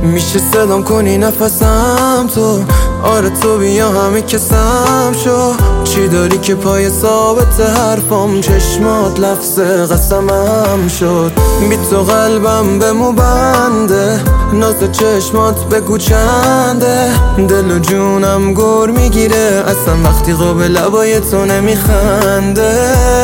میشه صدام کنی نفسم تو، آره تو بیا همه کسم شو. چی داری که پای ثابت حرفم، چشمات لفظ قسمم شد. بی تو قلبم به مو بنده، ناز چشمات بگو چنده. دل و جونم گر میگیره اصلا وقتی قابل لبای تو نمیخنده.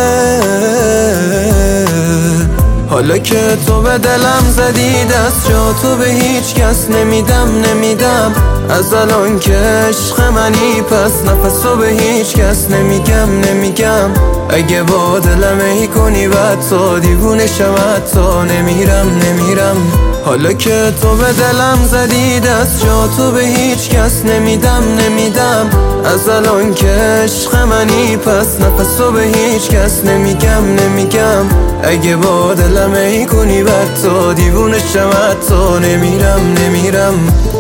حالا که تو به دلم زدی دست، جا تو به هیچ کس نمیدم. از الان که عشق منی پس نفسو به هیچ کس نمیگم. اگه با دلم ای کنی بعد تا دیوونه شم حتی نمیرم. حالا که تو به دلم زدی دست، جا تو به هیچ کس نمیدم. از الان که عشق منی پس نفسو به هیچ کس نمیگم. اگه با دلم ای کنی بعد تا دیوونه شم حتی نمیرم.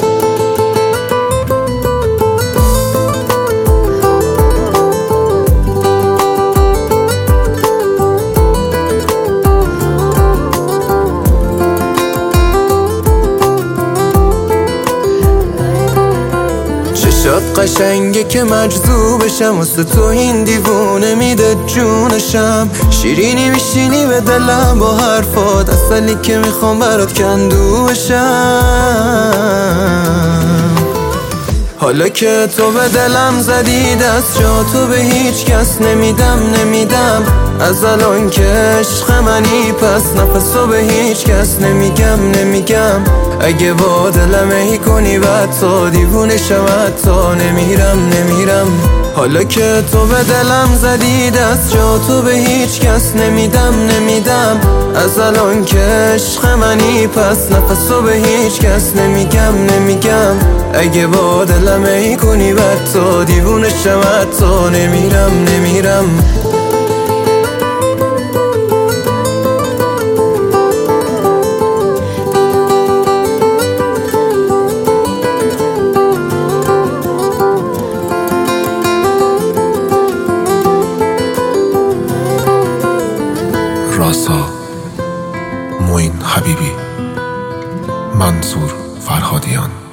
چشات قشنگه که مجذوبشم، واسه تو این دیوونه میده جونشم. شیرینی میشینی به دلم با حرفات، اصلی که میخوام برات کندو بشم. حالا که تو به دلم زدی دست، جا تو به هیچ کس نمیدم. از الان که عشق منی پس نفسو به هیچ کس نمیگم. اگه با دلم ای کنی بعد تا دیوونه شم حتی نمیرم. حالا که تو به دلم زدی دست، جا تو به هیچ کس نمیدم. از الان که عشق منی پس نفسو به هیچ کس نمیگم. اگه با دلم ای کنی بعد تا دیوونه شم حتی نمیرم. راسا معین حبیبی، منصور فرهادیان.